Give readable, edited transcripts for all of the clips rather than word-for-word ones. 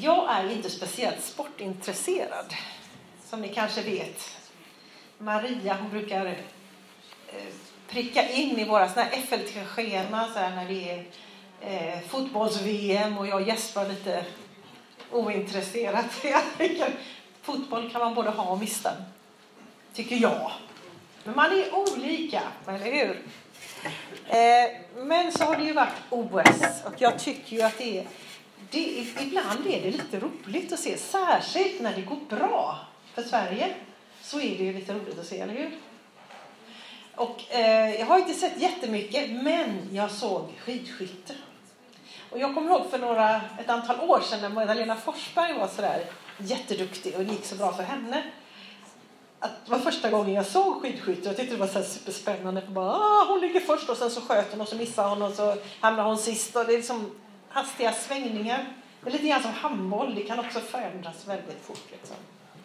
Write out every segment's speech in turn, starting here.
jag är inte speciellt sportintresserad, som ni kanske vet. Maria, hon brukar pricka in i våra såna här FLT-schema så här när det är fotbolls-VM och jag gäspar lite ointresserat. Fotboll kan man både ha och mista, tycker jag. Men man är olika, eller hur? Men så har det ju varit OS och jag tycker ju att ibland är det lite roligt att se, särskilt när det går bra för Sverige, så är det ju lite roligt att se, eller hur? Och jag har inte sett jättemycket, men jag såg skidskytte. Och jag kommer ihåg för ett antal år sedan när Magdalena Forsberg var sådär jätteduktig och det gick så bra för henne. Att det var första gången jag såg skidskytte. Jag tyckte det var så här superspännande. För bara, hon ligger först och sen så sköt hon och så missar hon och så hamnar hon sist. Och det är liksom hastiga svängningar. Det är lite grann som handboll. Det kan också förändras väldigt fort. Liksom.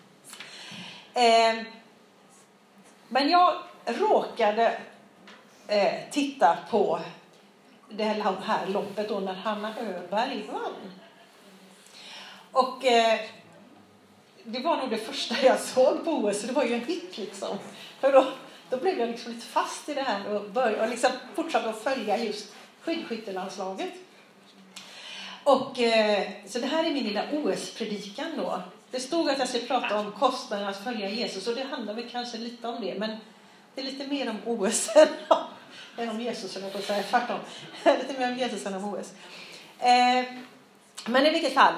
Men jag råkade titta på det här loppet då när Hanna Öberg vann. Och det var nog det första jag såg på OS. Det var ju en hit liksom. För då blev jag liksom lite fast i det här och började liksom fortsatte att följa just skidskyttelandslaget. Och så det här är min lilla OS-predikan då. Det stod att jag skulle prata om kostnaden att följa Jesus och det handlar väl kanske lite om det, men det är lite mer om OS än om Jesus, eller på säga tvärtom. Lite mer om Jesus än om OS. Men i vilket fall,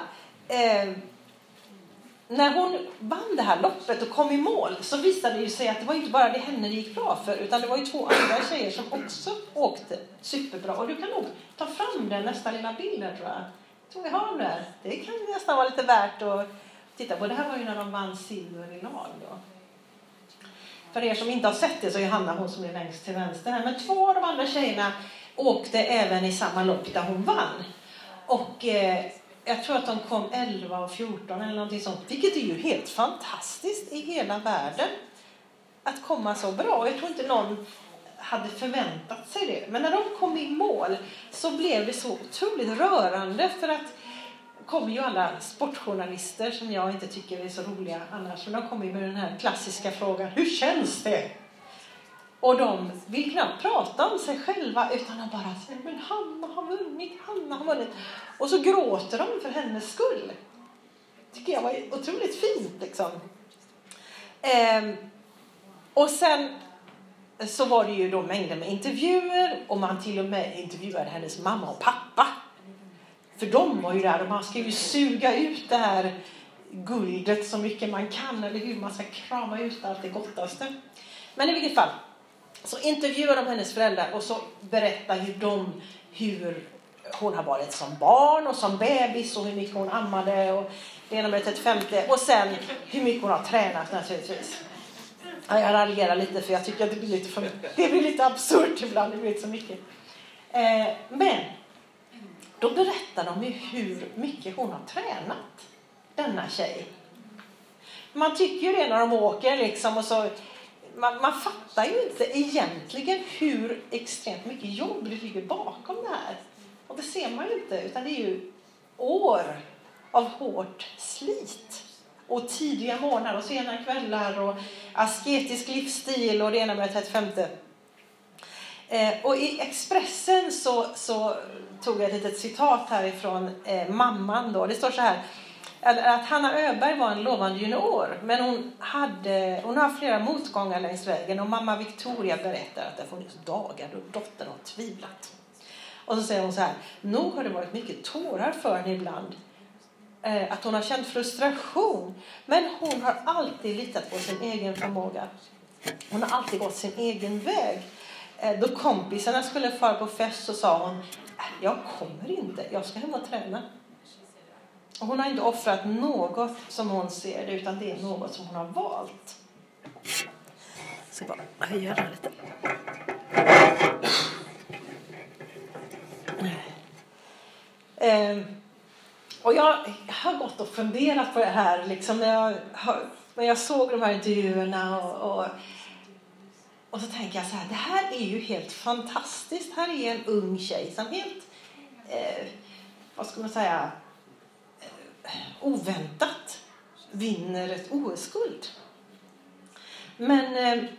när hon vann det här loppet och kom i mål så visade det ju sig att det var inte bara det henne det gick bra för, utan det var ju 2 andra tjejer som också åkte superbra. Och du kan nog ta fram den nästa lilla bilden, tror jag. Jag tror vi har den där. Det kan nästan vara lite värt att titta på. Det här var ju när de vann silver i lag då. För er som inte har sett det så är Hanna hon som är längst till vänster här. Men 2 av de andra tjejerna åkte även i samma lopp där hon vann. Och jag tror att de kom 11 och 14 eller någonting sånt. Vilket är ju helt fantastiskt i hela världen. Att komma så bra. Jag tror inte någon hade förväntat sig det. Men när de kom i mål så blev det så otroligt rörande. För att kommer ju alla sportjournalister som jag inte tycker är så roliga annars. Men de kommer ju med den här klassiska frågan. Hur känns det? Och de vill knappt prata om sig själva utan de bara säger, men Hanna har vunnit. Och så gråter de för hennes skull. Tycker jag var otroligt fint liksom. Och sen så var det ju då mängder med intervjuer och man till och med intervjuade hennes mamma och pappa. För de var ju där och man ska ju suga ut det här guldet så mycket man kan, eller hur man ska krama ut allt det gottaste. Men i vilket fall så intervjuar de hennes föräldrar och så berättar hur hon har varit som barn och som bebis och hur mycket hon ammade och det ena med ett femte och sen hur mycket hon har tränat naturligtvis. Jag raljerar lite för jag tycker att det blir lite absurt ibland, det blir så mycket. Men då berättar de ju hur mycket hon har tränat, denna tjej. Man tycker ju det när de åker liksom och så man fattar ju inte egentligen hur extremt mycket jobb det ligger bakom det här. Och det ser man ju inte, utan det är ju år av hårt slit. Och tidiga morgnar och sena kvällar och asketisk livsstil och det ena med ett femte. Och i Expressen så tog jag ett litet citat härifrån mamman då. Det står så här. Att Hanna Öberg var en lovande junior, men hon har flera motgångar längs vägen och mamma Victoria berättar att det funnits dagar då dottern har tvivlat. Och så säger hon så här, nog har det varit mycket tårar för henne ibland, att hon har känt frustration, men hon har alltid litat på sin egen förmåga. Hon har alltid gått sin egen väg. Då kompisarna skulle fara på fest så sa hon, jag kommer inte, jag ska hem och träna. Och hon har inte offrat något som hon ser det, utan det är något som hon har valt. Så bara höja det lite. Och jag har gått och funderat på det här liksom, när jag såg de här intervjuerna och så tänker jag så här, det här är ju helt fantastiskt. Här är en ung tjej som helt vad ska man säga, oväntat vinner ett OS-guld. Men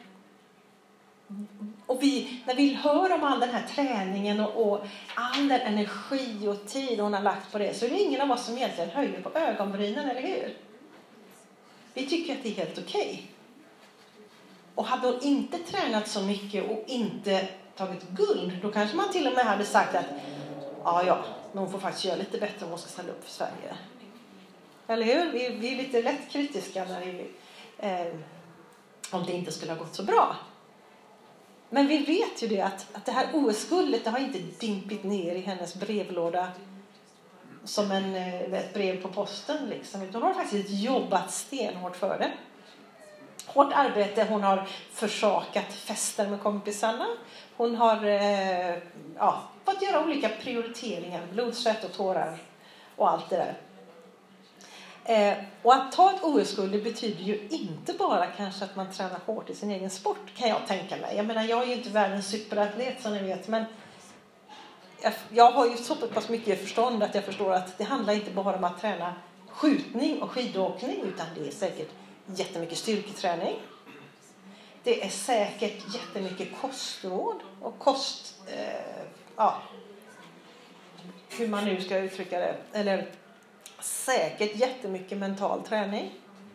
när vi hör om all den här träningen och all den energi och tid hon har lagt på det, så är det ingen av oss som egentligen höjer på ögonbrynen, eller hur? Vi tycker att det är helt okej. Och hade hon inte tränat så mycket och inte tagit guld, då kanske man till och med hade sagt att ja, men hon får faktiskt göra lite bättre om hon ska ställa upp för Sverige. Eller hur? Vi är lite lätt kritiska när om det inte skulle ha gått så bra. Men vi vet ju det att det här OS-guldet, det har inte dimpit ner i hennes brevlåda som ett brev på posten liksom. Utan hon har faktiskt jobbat stenhårt för det. Hårt arbete, hon har försakat fester med kompisarna. Hon har fått göra olika prioriteringar, blod, svett och tårar och allt det där. Och att ta ett OS-guld, det betyder ju inte bara kanske att man tränar hårt i sin egen sport, kan jag tänka mig. Jag menar, jag är ju inte världens superatlet som ni vet, men jag har ju så pass mycket förstånd att jag förstår att det handlar inte bara om att träna skjutning och skidåkning, utan det är säkert jättemycket styrketräning. Det är säkert jättemycket kostråd och hur man nu ska uttrycka det, eller säkert jättemycket mental träning.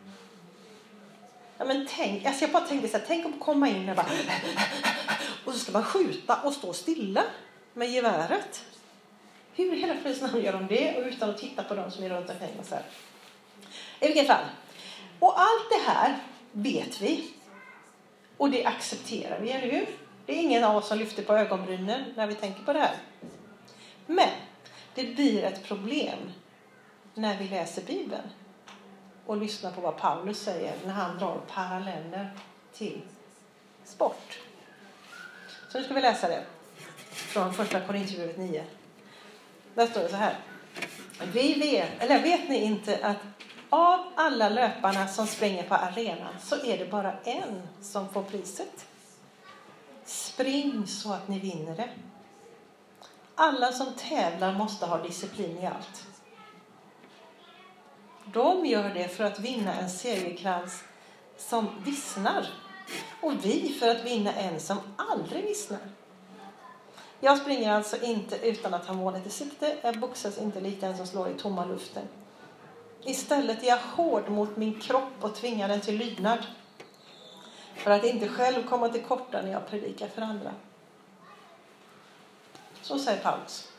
Ja, men jag ska bara tänka så här, tänk om komma in och så ska man skjuta och stå stilla med geväret. Hur hela friden gör de det och utan att titta på dem som är runt omkring och så här. I vilket fall. Och allt det här vet vi. Och det accepterar vi, eller hur? Det är ingen av oss som lyfter på ögonbrynen när vi tänker på det här. Men det blir ett problem när vi läser Bibeln och lyssnar på vad Paulus säger när han drar paralleller till sport. Så nu ska vi läsa det från första Korinthierbrevet 9. Där står det så här. Vet ni inte att av alla löparna som springer på arenan så är det bara en som får priset? Spring så att ni vinner det. Alla som tävlar måste ha disciplin i allt. De gör det för att vinna en segerkrans som vissnar. Och vi för att vinna en som aldrig vissnar. Jag springer alltså inte utan att ha målet i sikte. Jag boxas inte likt den som slår i tomma luften. Istället är jag hård mot min kropp och tvingar den till lydnad. För att inte själv komma till korta när jag predikar för andra. Så säger Paulus.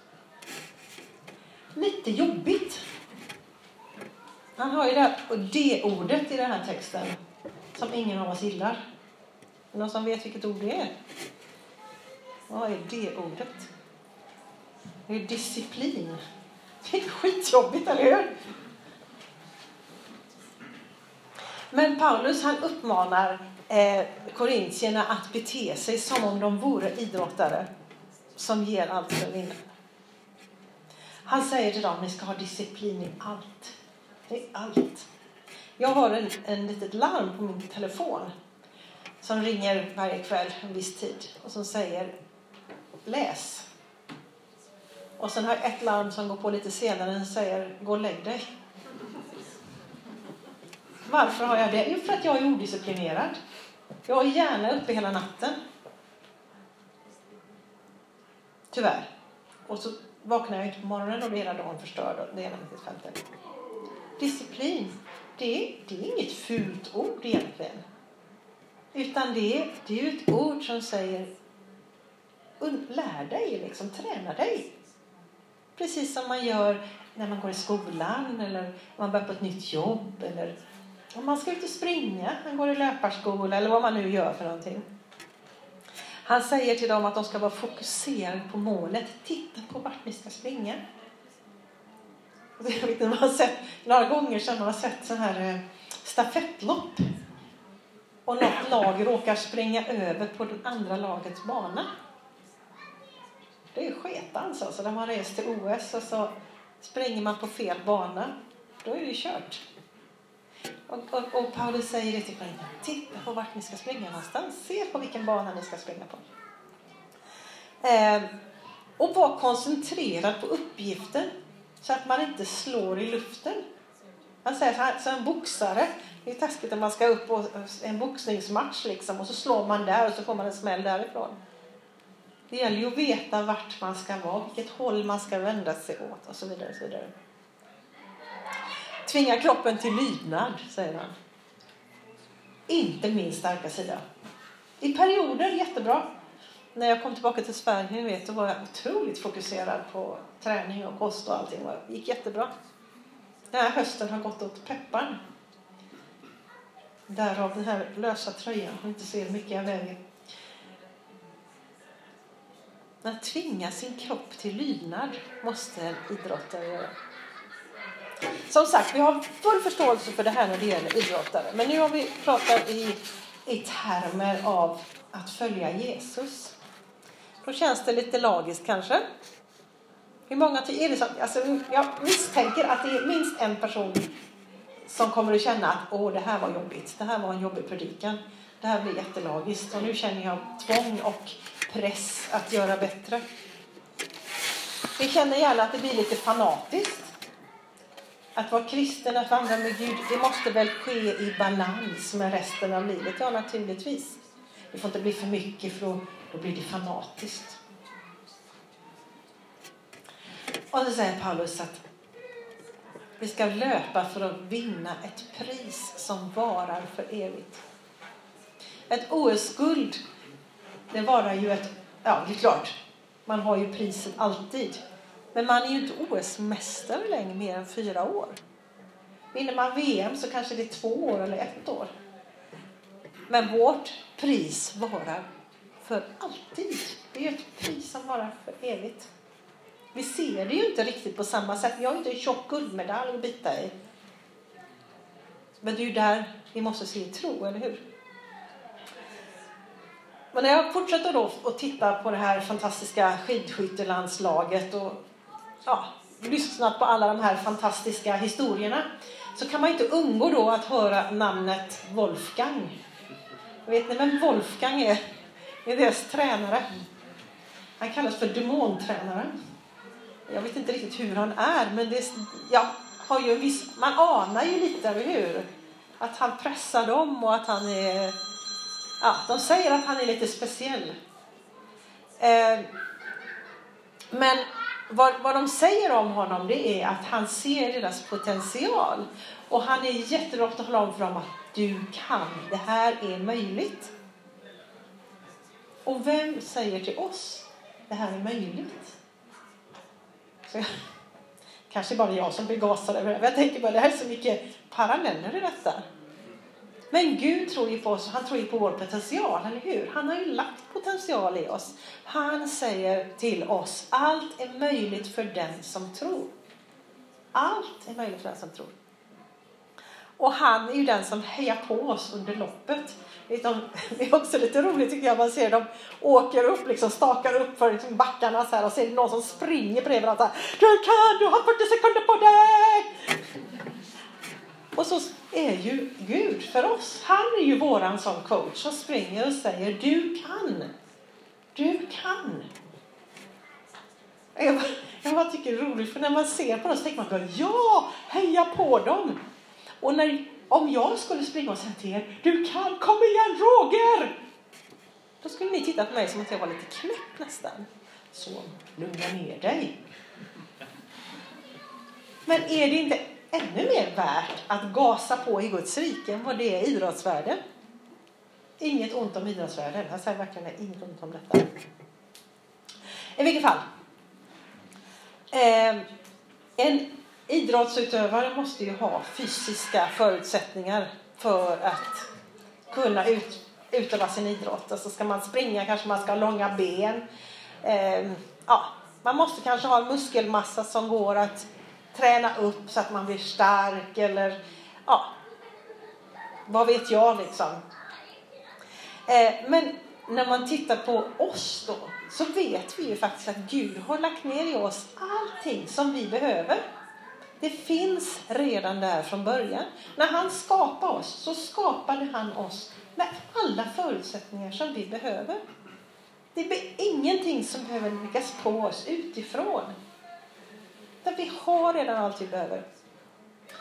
Lite jobbigt. Han har ju det ordet i den här texten som ingen av oss gillar. Någon som vet vilket ord det är? Vad är det ordet? Det är disciplin. Det är skitjobbigt, eller hur? Men Paulus, han uppmanar korintierna att bete sig som om de vore idrottare som ger allt för att vinna. Han säger till dem, ni ska ha disciplin i allt. Det är allt. Jag har en litet larm på min telefon som ringer varje kväll en viss tid och som säger läs. Och sen har jag ett larm som går på lite senare och säger gå och lägg dig. Varför har jag det? Jo, för att jag är odisciplinerad. Jag är gärna uppe hela natten. Tyvärr. Och så vaknar jag inte på morgonen och det är hela dagen förstörd. Det är nämligen fältet. Disciplin, det är inget fult ord egentligen. Utan det är ju ett ord som säger lär dig, liksom, träna dig. Precis som man gör när man går i skolan eller när man börjar på ett nytt jobb eller om man ska ut och springa, man går i löparskola eller vad man nu gör för någonting. Han säger till dem att de ska vara fokuserade på målet. Titta på vart ni ska springa. Jag vet, man har sett, några gånger sedan man har sett så här stafettlopp. Och något lag råkar springa över på den andra lagets bana. Det är sketans alltså. När man reser till OS och så springer man på fel bana. Då är det kört. Och Paulus säger det till Korinther. Titta på vart ni ska springa någonstans. Se på vilken bana ni ska springa på. Och var koncentrerad på uppgiften. Så att man inte slår i luften. Han säger så här, så en boxare, det är taskigt om man ska upp på en boxningsmatch liksom, och så slår man där och så får man en smäll därifrån. Det gäller ju att veta vart man ska vara, vilket håll man ska vända sig åt och så vidare och så vidare. Tvinga kroppen till lydnad, säger han. Inte min starka sida. I perioder jättebra. När jag kom tillbaka till Sverige, då var jag otroligt fokuserad på träning och kost och allting. Det gick jättebra. Den här hösten har gått åt pepparn. Därav den här lösa tröjan. Man inte ser mycket av vägen. Att tvinga sin kropp till lydnad måste en idrottare göra. Som sagt, vi har full förståelse för det här när det gäller idrottare. Men nu har vi pratat i termer av att följa Jesus. Då känns det lite lagiskt kanske. Hur många är det så? Alltså, jag misstänker att det är minst en person som kommer att känna att det här var jobbigt. Det här var en jobbig predikan. Det här blir jättelagiskt. Och nu känner jag tvång och press att göra bättre. Vi känner gärna att det blir lite fanatiskt. Att vara kristen, att vandra med Gud, det måste väl ske i balans med resten av livet. Ja, naturligtvis. Det får inte bli för mycket, för då blir det fanatiskt. Och så säger Paulus att vi ska löpa för att vinna ett pris som varar för evigt. Ett OS-guld, det varar ju det är klart, man har ju priset alltid. Men man är ju inte OS-mästare längre mer än 4 år. Vinner man VM så kanske det är 2 år eller 1 år. Men vårt pris varar för alltid. Det är ju ett pris som varar för evigt. Vi ser det ju inte riktigt på samma sätt. Vi har ju inte en tjock guldmedalj att bita i. Men det är ju där vi måste se tro, eller hur? Men när jag fortsätter då att titta på det här fantastiska skidskyttelandslaget och lyssnat på alla de här fantastiska historierna, så kan man inte undgå då att höra namnet Wolfgang. Vet ni vem Wolfgang är? Det är deras tränare. Han kallas för demontränaren. Jag vet inte riktigt hur han är, men har ju man anar ju lite, eller hur? Att han pressar dem och att han är... de säger att han är lite speciell. Men vad de säger om honom, det är att han ser deras potential. Och han är jättebra att tala om för dem att du kan, det här är möjligt. Och vem säger till oss, det här är möjligt? Så kanske bara jag som blir gasad över det. Jag tänker bara, det här är så mycket paralleller i detta. Men Gud tror ju på oss, han tror ju på vår potential, eller hur? Han har ju lagt potential i oss. Han säger till oss, allt är möjligt för den som tror. Allt är möjligt för den som tror. Och han är ju den som hejar på oss under loppet. Det är också lite roligt tycker jag, man ser dem åker upp, liksom stakar upp för backarna så här, och ser någon som springer bredvid och så här, du har 40 sekunder på dig! Och så är ju Gud för oss. Han är ju våran som coach som springer och säger, du kan. Du kan. Jag bara tycker det är roligt, för när man ser på dem så tänker man, ja, heja på dem. Och om jag skulle springa och säga till er, du kan, kom igen Roger! Då skulle ni titta på mig som att jag var lite knäpp nästan. Så, lugna ner dig. Men är det inte ännu mer värt att gasa på i Guds rike än vad det är i idrottsvärlden? Inget ont om idrottsvärlden. Jag säger verkligen inget ont om detta. I vilket fall. En idrottsutövare måste ju ha fysiska förutsättningar för att kunna utöva sin idrott. Alltså ska man springa kanske man ska ha långa ben. Man måste kanske ha en muskelmassa som går att träna upp så att man blir stark, eller vad vet jag liksom. Men när man tittar på oss då, så vet vi ju faktiskt att Gud har lagt ner i oss allting som vi behöver. Det finns redan där från början. När han skapade oss, så skapade han oss med alla förutsättningar som vi behöver. Det blir ingenting som behöver läggas på oss utifrån. Där vi har redan allt vi behöver.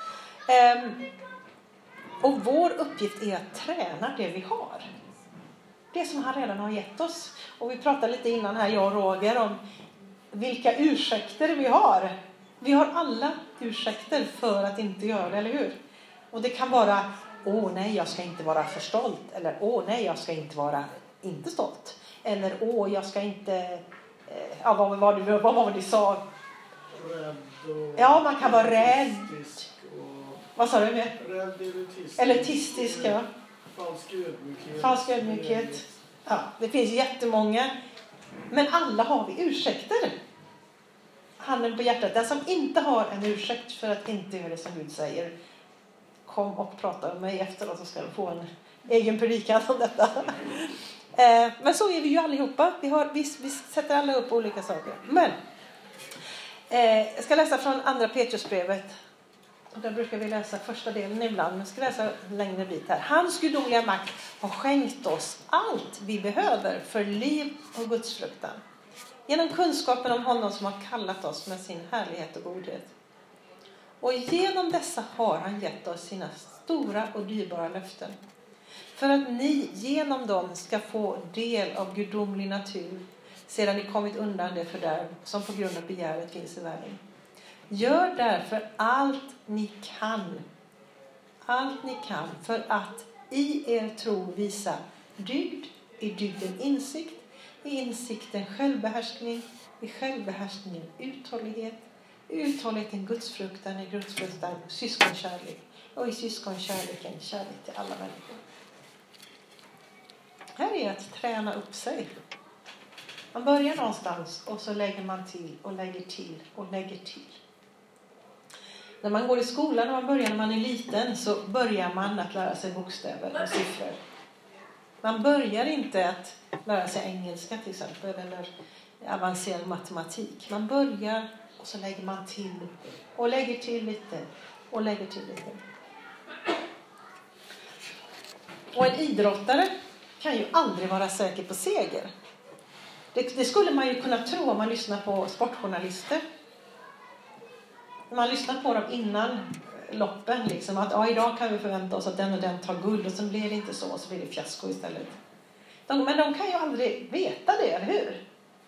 Och vår uppgift är att träna det vi har. Det som han redan har gett oss. Och vi pratade lite innan här, jag och Roger, om vilka ursäkter vi har. Vi har alla ursäkter för att inte göra det, eller hur? Och det kan vara, nej, jag ska inte vara för stolt. Eller, nej, jag ska inte vara inte stolt. Eller, jag ska inte... vad var det sa? Rädd och... Ja, man kan vara rädd. Vad sa du med? Rädd, elitistisk, ja. Falsk ödmjukhet. Ja, det finns jättemånga. Men alla har vi ursäkter. Handen på hjärtat. Den som inte har en ursäkt för att inte göra det som Gud säger, kom och prata med mig efteråt, så ska du få en egen predikan om detta. Men så är vi ju allihopa. Vi sätter alla upp olika saker. Men jag ska läsa från andra Petrusbrevet. Och där brukar vi läsa första delen ibland. Men jag ska läsa en längre bit här. Hans gudomliga makt har skänkt oss allt vi behöver för liv och gudsfruktan. Genom kunskapen om honom som har kallat oss med sin härlighet och godhet. Och genom dessa har han gett oss sina stora och dyrbara löften. För att ni genom dem ska få del av gudomlig natur. Sedan ni kommit undan det fördärv som på grund av begäret finns i världen. Gör därför allt ni kan. Allt ni kan för att i er tro visa dygd, i dygden insikt, i insikten självbehärskning, i självbehärskningen uthållighet, i uthålligheten gudsfruktan, i gudsfruktan syskonkärlek och i syskonkärleken kärlek till alla människor. Här är att träna upp sig. Man börjar någonstans och så lägger man till och lägger till och lägger till. När man går i skolan, när man är liten, så börjar man att lära sig bokstäver och siffror. Man börjar inte att lära sig engelska till exempel eller avancerad matematik. Man börjar och så lägger man till och lägger till lite och lägger till lite. Och en idrottare kan ju aldrig vara säker på seger. Det skulle man ju kunna tro om man lyssnar på sportjournalister. Man lyssnar på dem innan loppen. Liksom, att idag kan vi förvänta oss att den och den tar guld. Och sen blir det inte så blir det fiasko istället. Men de kan ju aldrig veta det, eller hur?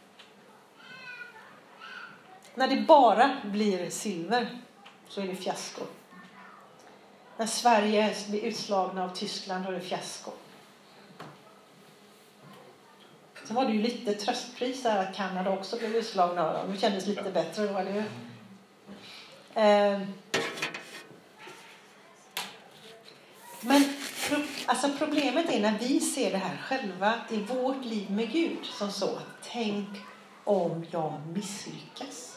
När det bara blir silver så är det fiasko. När Sverige blir utslagna av Tyskland då är det fiasko. Sen var det ju lite tröstpris där att Kanada också blev utslagna av dem. Det kändes lite bättre då, eller hur? Men problemet är när vi ser det här själva i vårt liv med Gud som så att tänk om jag misslyckas.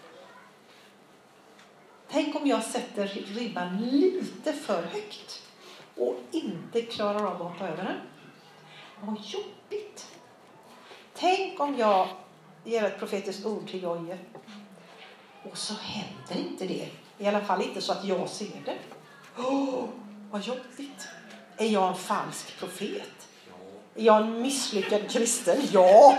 Tänk om jag sätter ribban lite för högt och inte klarar av att hoppa över den. Vad jobbigt. Tänk om jag ger ett profetiskt ord till Joje och så händer inte det. I alla fall inte så att jag ser det. Vad jobbigt. Är jag en falsk profet? Är jag en misslyckad kristen? Ja.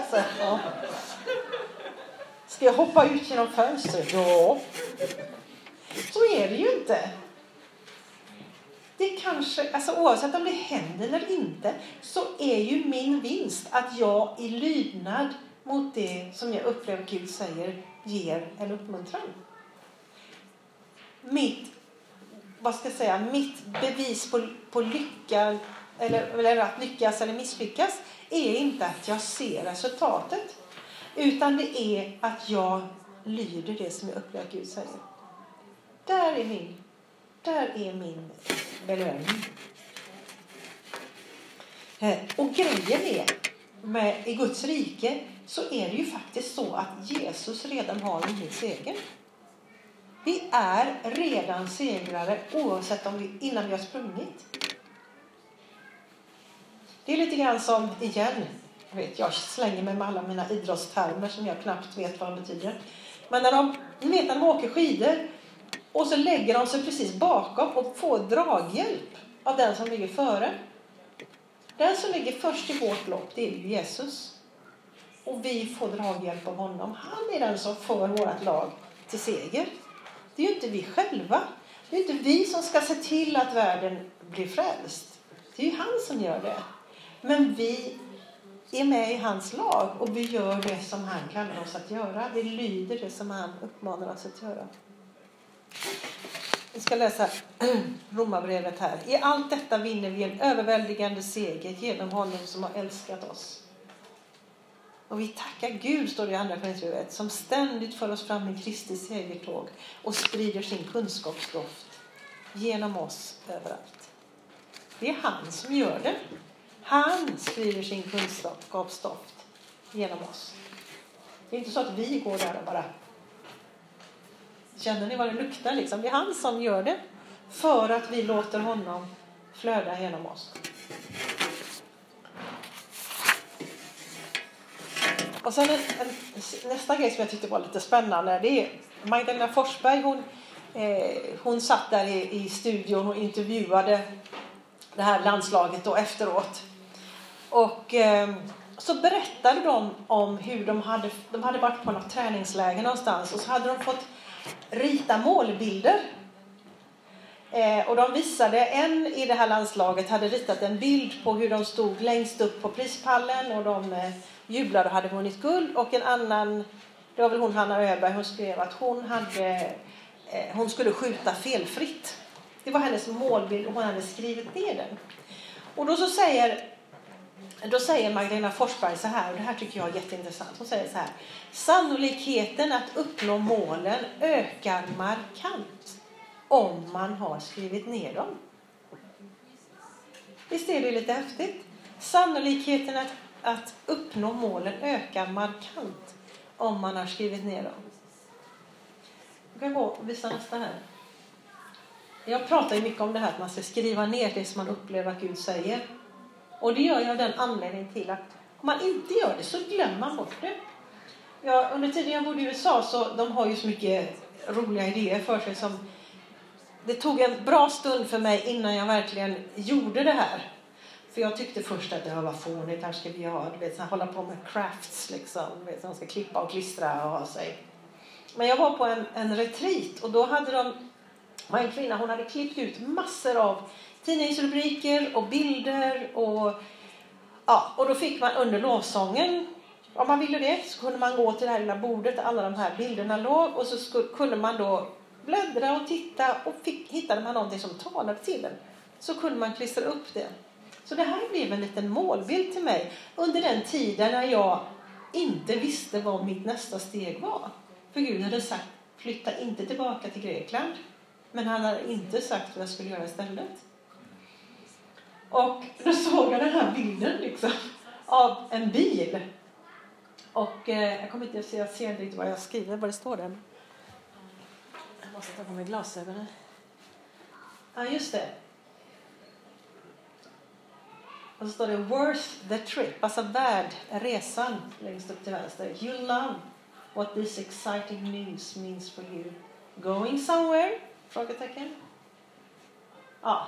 Ska jag hoppa ut genom fönstret? Ja. Så är det ju inte. Det kanske, oavsett om det händer eller inte, så är ju min vinst att jag i lydnad mot det som jag upplever Gud säger ger en uppmuntran. Mitt bevis på lycka eller att lyckas eller misslyckas är inte att jag ser resultatet, utan det är att jag lyder det som jag upplever Gud säger. Där är min belöning. Och grejen är i Guds rike så är det ju faktiskt så att Jesus redan har vunnit seger. Vi är redan segrare oavsett innan vi har sprungit. Det är lite grann som igen. Jag slänger mig med alla mina idrottstermer som jag knappt vet vad de betyder. Men när de åker skidor och så lägger de sig precis bakom och får draghjälp av den som ligger före. Den som ligger först i vårt lopp, det är Jesus. Och vi får draghjälp av honom. Han är den som för vårt lag till seger. Det är ju inte vi själva. Det är inte vi som ska se till att världen blir frälst. Det är ju han som gör det. Men vi är med i hans lag och vi gör det som han kallar oss att göra. Vi lyder det som han uppmanar oss att göra. Vi ska läsa Romarbrevet här. I allt detta vinner vi en överväldigande seger genom honom som har älskat oss. Och vi tackar Gud, står det i andra Korinthierbrevet, som ständigt för oss fram i Kristi segertåg och sprider sin kunskapsdoft genom oss överallt. Det är han som gör det. Han sprider sin kunskapsdoft genom oss. Det är inte så att vi går där och bara... Känner ni vad det luktar liksom? Det är han som gör det för att vi låter honom flöda genom oss. Och sen nästa grej som jag tyckte var lite spännande, det är Magdalena Forsberg. Hon satt där i studion och intervjuade det här landslaget då efteråt. Och så berättade de om hur de hade varit på något träningsläger någonstans. Och så hade de fått rita målbilder. Och de visade, en i det här landslaget hade ritat en bild på hur de stod längst upp på prispallen. Och de jublade och hade vunnit guld. Och en annan, det var väl hon Hanna Öberg, hon skrev att hon skulle skjuta felfritt. Det var hennes målbild och hon hade skrivit ner den. Och då säger Magdalena Forsberg så här, och det här tycker jag är jätteintressant. Hon säger så här: sannolikheten att uppnå målen ökar markant om man har skrivit ner dem. Visst är det lite häftigt? Sannolikheten att uppnå målen ökar markant om man har skrivit ner dem. Jag kan gå och visa nästa här. Jag pratar ju mycket om det här att man ska skriva ner det som man upplever att Gud säger. Och det gör jag av den anledningen till att om man inte gör det så glömmer man bort det. Under tiden jag bodde i USA så de har ju så mycket roliga idéer för sig som... Det tog en bra stund för mig innan jag verkligen gjorde det här. För jag tyckte först att det var fånigt, här ska vi göra, hålla på med crafts liksom. De ska klippa och klistra och ha sig. Men jag var på en retreat och då hade de... En kvinna, hon hade klippt ut massor av tidningsrubriker och bilder och då fick man under lovsången, om man ville det, så kunde man gå till det här lilla bordet där alla de här bilderna låg och så kunde man då bläddra och titta och hittade man någonting som talade till en, så kunde man klistra upp det. Så det här blev en liten målbild till mig under den tiden när jag inte visste vad mitt nästa steg var. För Gud hade sagt, flytta inte tillbaka till Grekland. Men han hade inte sagt vad jag skulle göra istället. Och då såg jag den här bilden liksom, av en bil. Och jag kommer inte att se, jag ser inte riktigt vad jag skriver, vad det står där. Jag måste ta på mig glasögonen. Ja, just det. Och så står det worth the trip, alltså värd resan längst upp till vänster. You love what this exciting news means for you. Going somewhere? Frågetecken. Ja.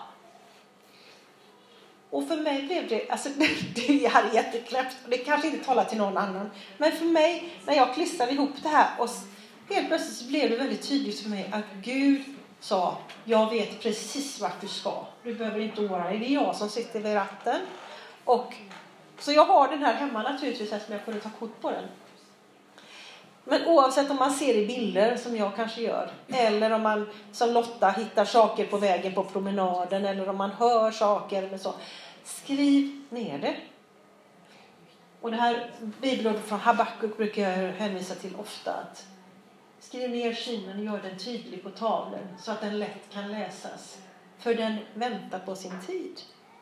Och för mig blev det, alltså det hade jättekläppt. Det kanske inte talar till någon annan. Men för mig, när jag klistrade ihop det här och helt plötsligt så blev det väldigt tydligt för mig att Gud sa, jag vet precis vart du ska. Du behöver inte oroa dig. Det är jag som sitter vid ratten. Och så jag har den här hemma naturligtvis eftersom jag kunde ta kort på den. Men oavsett om man ser i bilder som jag kanske gör, eller om man som Lotta hittar saker på vägen på promenaden, eller om man hör saker eller så, skriv ner det. Och det här bibelordet från Habakuk brukar jag hänvisa till ofta, att skriv ner synen och gör den tydlig på tavlan så att den lätt kan läsas, för den väntar på sin tid.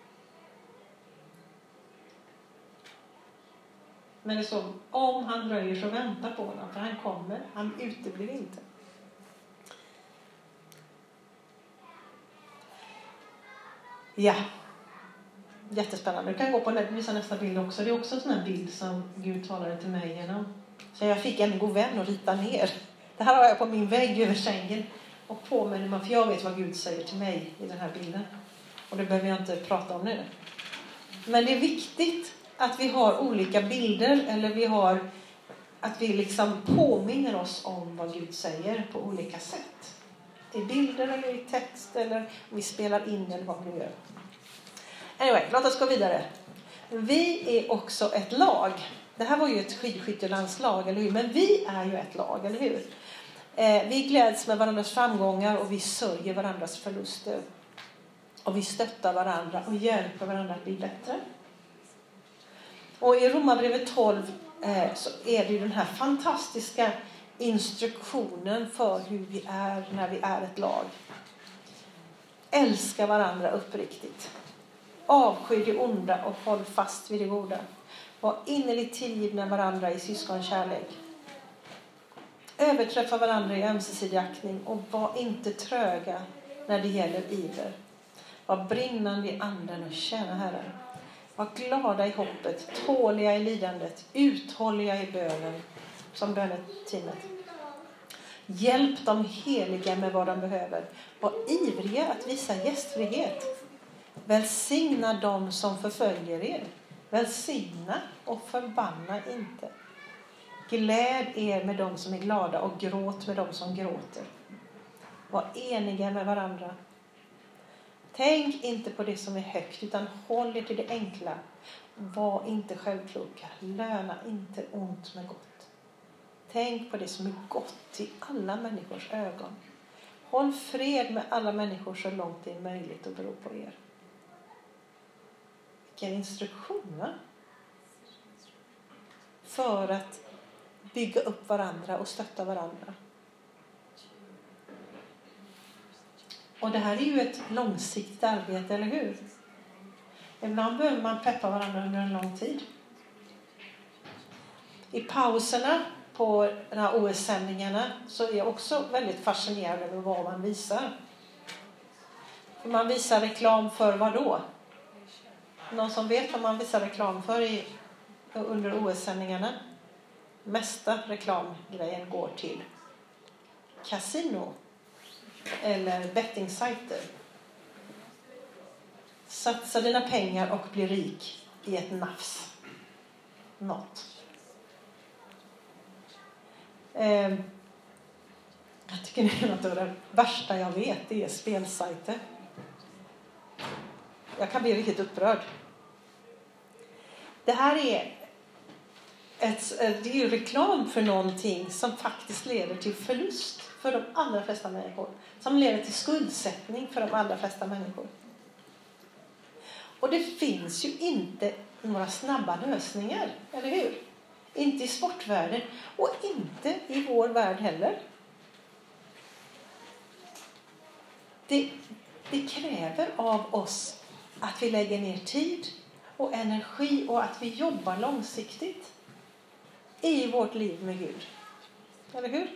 Men det är så, om han dröjer så vänta på honom, för han kommer, han uteblir inte. Ja, jättespännande. Du kan gå på visa nästa bild också. Det är också en sån här bild som Gud talade till mig genom. Så jag fick en god vän att rita ner. Det här har jag på min vägg över sängen och på mig, för jag vet vad Gud säger till mig i den här bilden. Och det behöver jag inte prata om nu. Men det är viktigt att vi har olika bilder, eller att vi liksom påminner oss om vad Gud säger på olika sätt. i bilder eller i text eller om vi spelar in eller vad vi gör. Anyway, låt oss gå vidare. Vi är också ett lag. Det här var ju ett skidskyttelandslag, eller hur? Men vi är ju ett lag, eller hur? Vi gläds med varandras framgångar och vi sörjer varandras förluster. Och vi stöttar varandra och hjälper varandra att bli bättre. Och i Romarbrevet 12 så är det ju den här fantastiska instruktionen för hur vi är när vi är ett lag. Älska varandra uppriktigt. Avsky det onda och håll fast vid det goda. Var innerligt tillgivna varandra i syskonkärlek. Överträffa varandra i ömsesidig aktning och var inte tröga när det gäller iver. Var brinnande i anden och tjäna Herren. Var glada i hoppet, tåliga i lidandet, uthålliga i bönen, som böneteamet. Hjälp de heliga med vad de behöver. Var ivriga att visa gästfrihet. Välsigna dem som förföljer er. Välsigna och förbanna inte. Gläd er med dem som är glada och gråt med dem som gråter. Var eniga med varandra. Tänk inte på det som är högt utan håll er till det enkla. Var inte självkloka. Löna inte ont med gott. Tänk på det som är gott i alla människors ögon. Håll fred med alla människor så långt det är möjligt att bero på er. Vilken instruktion, va? För att bygga upp varandra och stötta varandra. Och det här är ju ett långsiktigt arbete, eller hur? Ibland behöver man peppa varandra under en lång tid. I pauserna på de här OS-sändningarna så är jag också väldigt fascinerad över vad man visar. För man visar reklam för vad då? Någon som vet vad man visar reklam för under OS-sändningarna? Mesta reklamgrejen går till kasino eller bettingsajter. Satsa dina pengar och bli rik i ett nafs. Något. Jag tycker det är något av det värsta jag vet, det är spelsajter. Jag kan bli riktigt upprörd. Det här är det är ju reklam för någonting som faktiskt leder till förlust för de allra flesta människor. Som leder till skuldsättning för de allra flesta människor. Och det finns ju inte några snabba lösningar, eller hur? Inte i sportvärlden och inte i vår värld heller. Det kräver av oss att vi lägger ner tid och energi och att vi jobbar långsiktigt i vårt liv med Gud. Eller hur?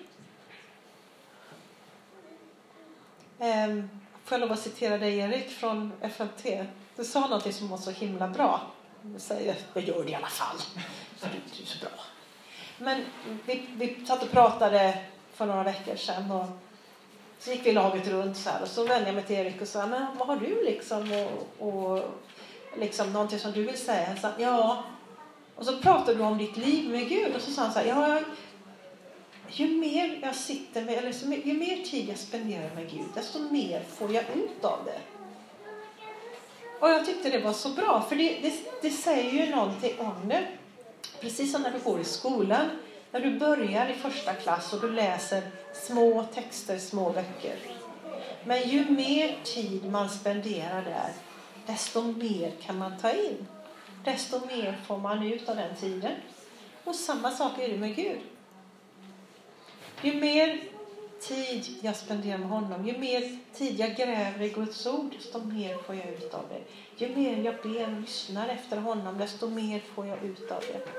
Får jag lov att citera dig, Erik, från FLT? Du sa något som var så himla bra. Du säger, jag gör det i alla fall. För du är så bra. Men vi satt och pratade för några veckor sedan och så gick vi laget runt så här och så vände jag mig till Erik och sa, men vad har du liksom och liksom någonting som du vill säga? Så, ja. Och så pratade du om ditt liv med Gud och så sa han så här, ja, ju mer jag sitter med, eller ju mer tid jag spenderar med Gud, desto mer får jag ut av det. Och jag tyckte det var så bra, för det säger ju någonting om det. Precis som när du går i skolan, när du börjar i första klass och du läser små texter, små böcker. Men ju mer tid man spenderar där, desto mer kan man ta in. Desto mer får man ut av den tiden. Och samma sak är det med Gud. Ju mer tid jag spenderar med honom, ju mer tid jag gräver i Guds ord, desto mer får jag ut av det. Ju mer jag ber och lyssnar efter honom, desto mer får jag ut av det.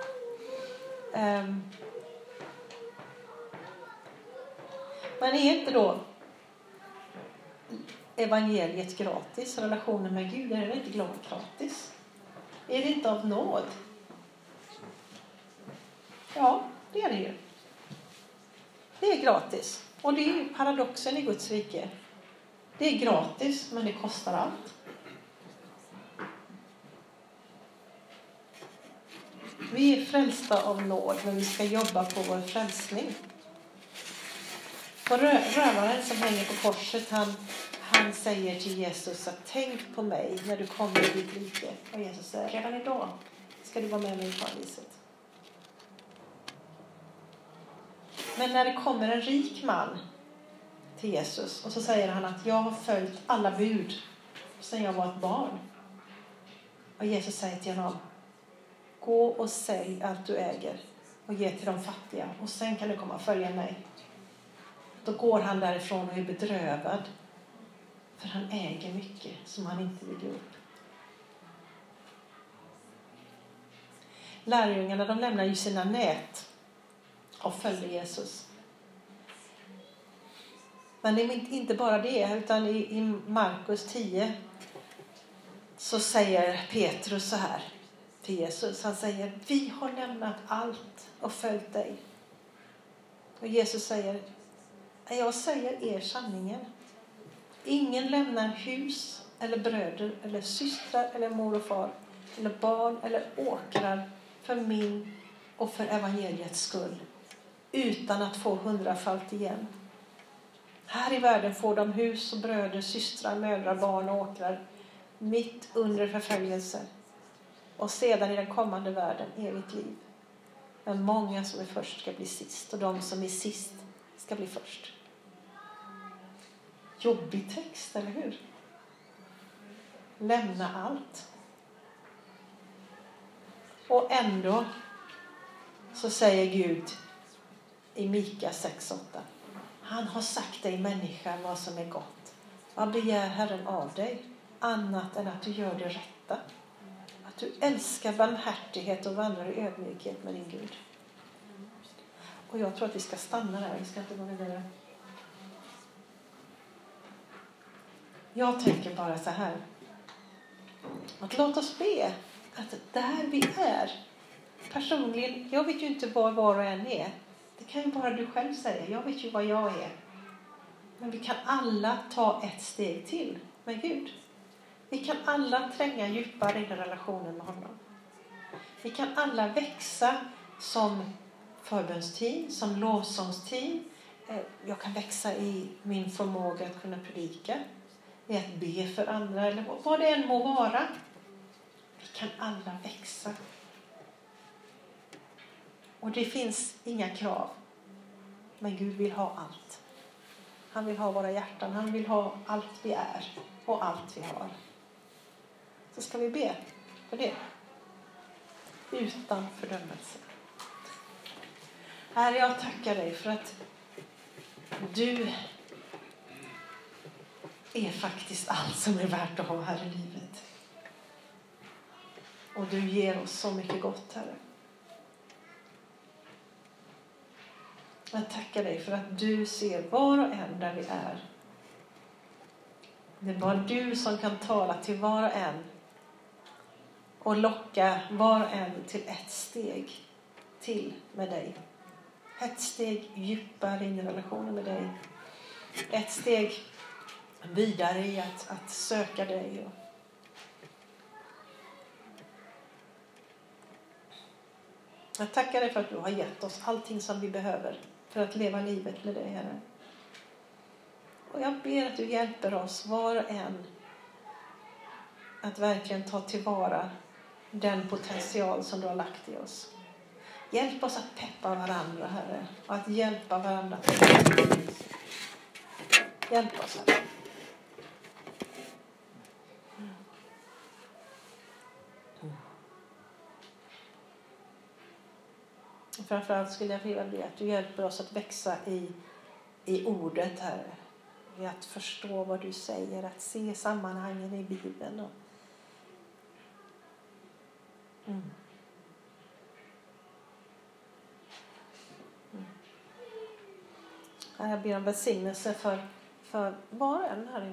Men är inte då evangeliet gratis? Relationen med Gud, är det inte gratis? Är det inte av nåd? Ja, det är det ju. Det är gratis. Och det är ju paradoxen i Guds rike. Det är gratis, men det kostar allt. Vi är frälsta av nåd, men vi ska jobba på vår frälsning. Och rövaren som hänger på korset, han säger till Jesus att tänk på mig när du kommer i ditt rike. Och Jesus säger, redan idag ska du vara med mig i paradiset. Men när det kommer en rik man till Jesus och så säger han att jag har följt alla bud sedan jag var ett barn. Och Jesus säger till honom, gå och sälj allt du äger och ge till de fattiga och sen kan du komma och följa mig. Då går han därifrån och är bedrövad. För han äger mycket som han inte vill ge upp. Lärjungarna, de lämnar ju sina nät och följde Jesus. Men det är inte bara det, utan i Markus 10 så säger Petrus så här till Jesus. Han säger, vi har lämnat allt och följt dig. Och Jesus säger, jag säger er sanningen. Ingen lämnar hus eller bröder eller systrar eller mor och far eller barn eller åkrar för min och för evangeliets skull utan att få 100-falt igen. Här i världen får de hus och bröder, systrar, mödrar, barn och åkrar mitt under förföljelse. Och sedan i den kommande världen evigt liv. Men många som är först ska bli sist och de som är sist ska bli först. Jobbig text, eller hur? Lämna allt. Och ändå så säger Gud i Mika 6:8. Han har sagt dig människa vad som är gott. Vad begär Herren av dig? Annat än att du gör det rätta. Att du älskar barmhärtighet och vandrar i ödmjukhet med din Gud. Och jag tror att vi ska stanna där. Vi ska inte gå vidare. Jag tänker bara så här. Att låt oss be att där vi är. Personligen, jag vet ju inte var och en är. Det kan ju bara du själv säga. Jag vet ju vad jag är. Men vi kan alla ta ett steg till med Gud. Vi kan alla tränga djupare i relationen med honom. Vi kan alla växa som förbönsteam, som lovsångsteam. Jag kan växa i min förmåga att kunna predika. I att be för andra eller vad det än må vara. Vi kan alla växa. Och det finns inga krav. Men Gud vill ha allt. Han vill ha våra hjärtan. Han vill ha allt vi är och allt vi har. Så ska vi be för det. Utan fördömelse. Herre, jag tackar dig för att du är faktiskt allt som är värt att ha här i livet. Och du ger oss så mycket gott, Herre. Jag tackar dig för att du ser var och en där vi är. Det är bara du som kan tala till var och en. Och locka var och en till ett steg till med dig. Ett steg djupare in i relationen med dig. Ett steg vidare i att söka dig. Jag tackar dig för att du har gett oss allting som vi behöver för att leva livet med dig, Herre. Och jag ber att du hjälper oss var och en att verkligen ta tillvara den potential som du har lagt i oss. Hjälp oss att peppa varandra, Herre. Och att hjälpa varandra. Hjälp oss, Herre. Och framförallt skulle jag vilja be att du hjälper oss att växa i ordet, Herre. I att förstå vad du säger. Att se sammanhangen i Bibeln. Jag ber om välsignelse för var och en här.